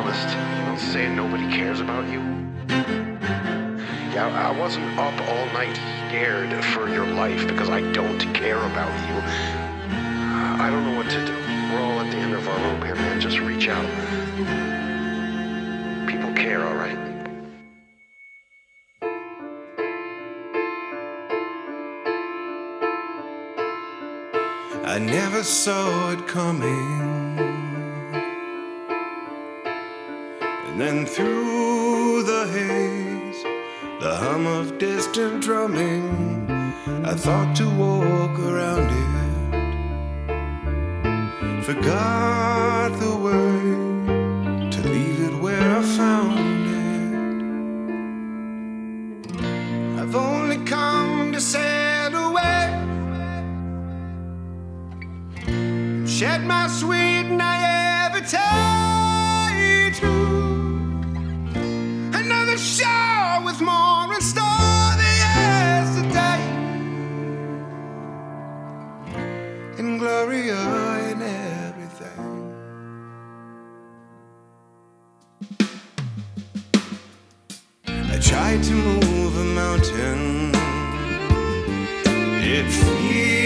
honest, saying nobody cares about you. Yeah, I wasn't up all night scared for your life because I don't care about you. I don't know what to do. We're all at the end of our rope here, man. Just reach out. People care, all right? I never saw it coming. And then through the haze, the hum of distant drumming, I thought to walk around it. Forgot the way to leave it where I found it. I've only come to sail away, shed my sweet naivete to another show with more in store than yesterday, and Gloria in everything. I tried to move a mountain. It feels